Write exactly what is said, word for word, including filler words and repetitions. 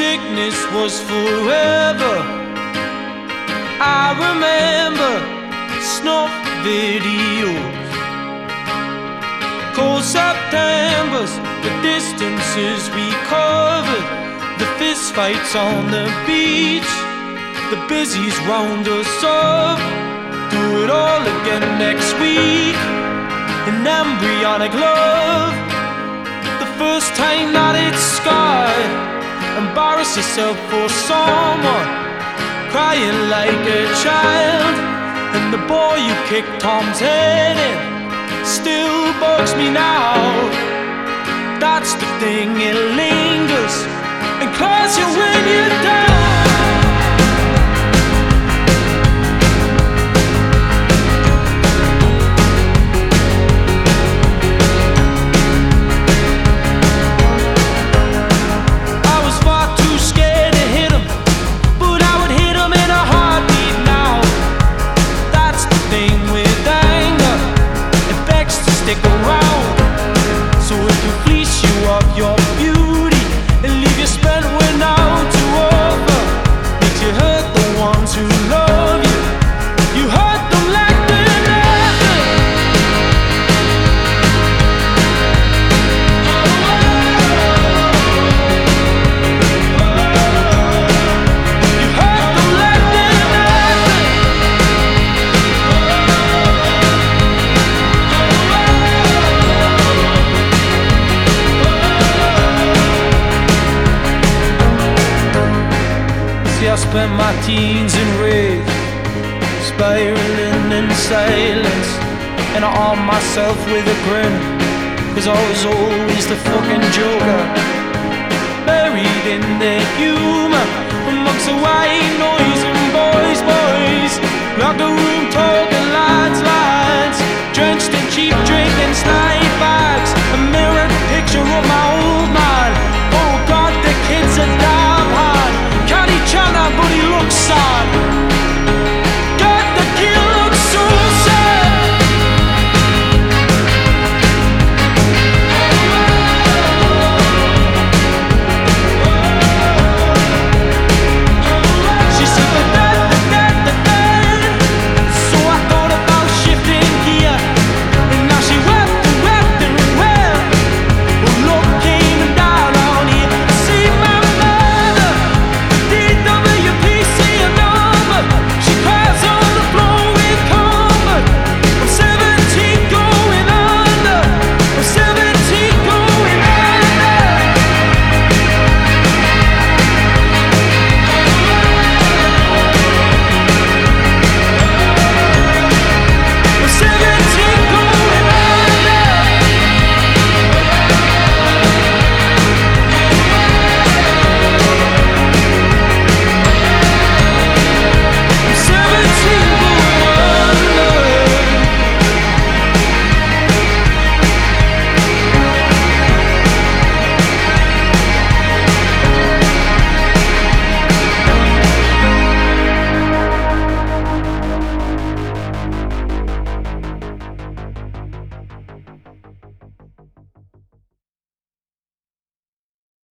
sickness was forever. I remember snuff videos, cold Septembers, the distances we covered, the fist fights on the beach, the busies round us up. Do it all again next week, in embryonic love. The first time that it's scarred, embarrass yourself for someone, crying like a child. And the boy you kicked Tom's head in still bugs me now. That's the thing, it lingers and claws you when you're down. Stick around, so it can fleece you of your beauty and leave you spent with now to offer. Makes you hurt the ones who love you. You hurt them like they're nothing. You hurt them like they're nothing. I spent my teens in rage, spiraling in silence, and I armed myself with a grin, cause I was always the fucking joker, buried in the humor amongst the white noise.